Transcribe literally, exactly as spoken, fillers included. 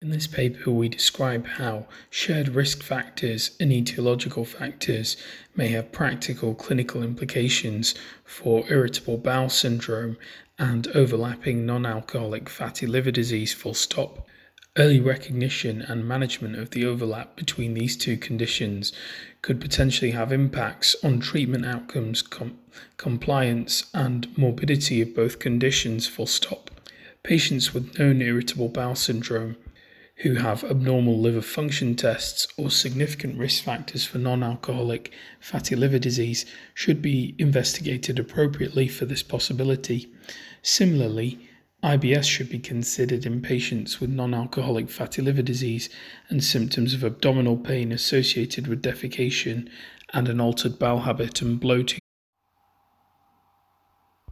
In this paper, we describe how shared risk factors and etiological factors may have practical clinical implications for irritable bowel syndrome and overlapping non-alcoholic fatty liver disease full stop. Early recognition and management of the overlap between these two conditions could potentially have impacts on treatment outcomes, com- compliance, and morbidity of both conditions full stop. Patients with known irritable bowel syndrome who have abnormal liver function tests or significant risk factors for non-alcoholic fatty liver disease should be investigated appropriately for this possibility. Similarly, I B S should be considered in patients with non-alcoholic fatty liver disease and symptoms of abdominal pain associated with defecation and an altered bowel habit and bloating